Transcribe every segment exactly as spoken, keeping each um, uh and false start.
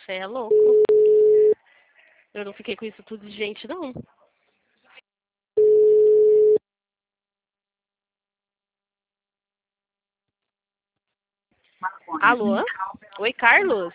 Você é louco. Eu não fiquei com isso tudo de gente, não. Alô? Oi, Carlos?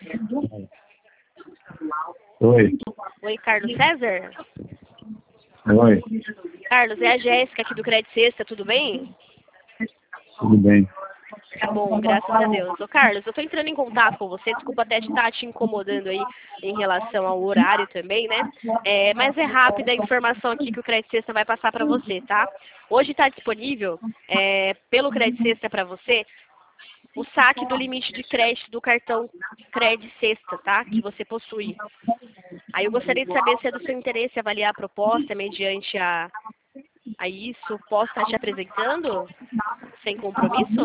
Oi. Oi, Carlos César? Oi. Carlos, é a Jéssica aqui do Crédito Sexta, tudo bem? Tudo bem. Que bom, graças a Deus. Ô, Carlos, eu tô entrando em contato com você, desculpa até estar te incomodando aí em relação ao horário também, né? É, mas é rápida a informação aqui que o Crédito Sexta vai passar para você, tá? Hoje está disponível, é, pelo Crédito Sexta para você, o saque do limite de crédito do cartão Crédito Sexta, tá? Que você possui. Aí eu gostaria de saber se é do seu interesse avaliar a proposta mediante a, a isso. Posso estar te apresentando? Sem compromisso?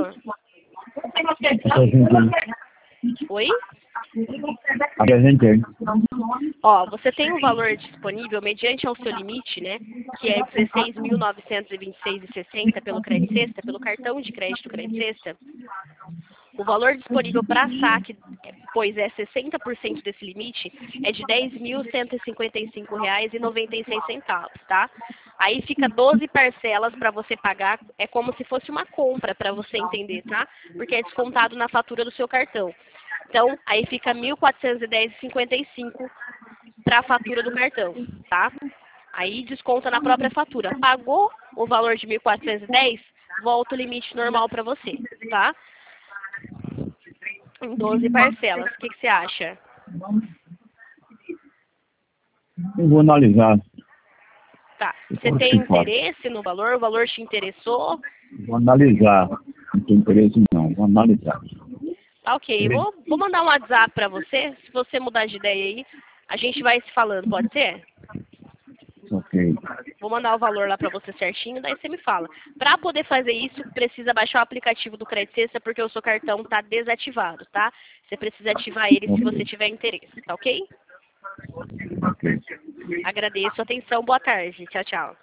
Oi? Apresentei. Ó, você tem um valor disponível mediante ao seu limite, né? Que é dezesseis mil novecentos e vinte e seis reais e sessenta centavos pelo Crédito Sexta, pelo cartão de crédito Crédito Sexta. O valor disponível para saque, pois é sessenta por cento desse limite, é de dez mil cento e cinquenta e cinco reais e noventa e seis centavos, tá? Aí fica doze parcelas para você pagar, é como se fosse uma compra para você entender, tá? Porque é descontado na fatura do seu cartão. Então, aí fica mil quatrocentos e dez reais e cinquenta e cinco centavos para a fatura do cartão, tá? Aí desconta na própria fatura. Pagou o valor de mil quatrocentos e dez, volta o limite normal para você, tá? Em doze parcelas. O que, que você acha? Eu vou analisar. Tá. Você tem interesse no valor? O valor te interessou? Vou analisar. Não tem interesse não. Vou analisar. Tá, ok. Vou, vou mandar um WhatsApp para você. Se você mudar de ideia aí, a gente vai se falando. Pode ser? Ok. Vou mandar o valor lá para você certinho, daí você me fala. Para poder fazer isso, precisa baixar o aplicativo do Crédito Sexta, porque o seu cartão está desativado, tá? Você precisa ativar ele se você tiver interesse, tá ok? Ok. Agradeço a atenção. Boa tarde. Tchau, tchau.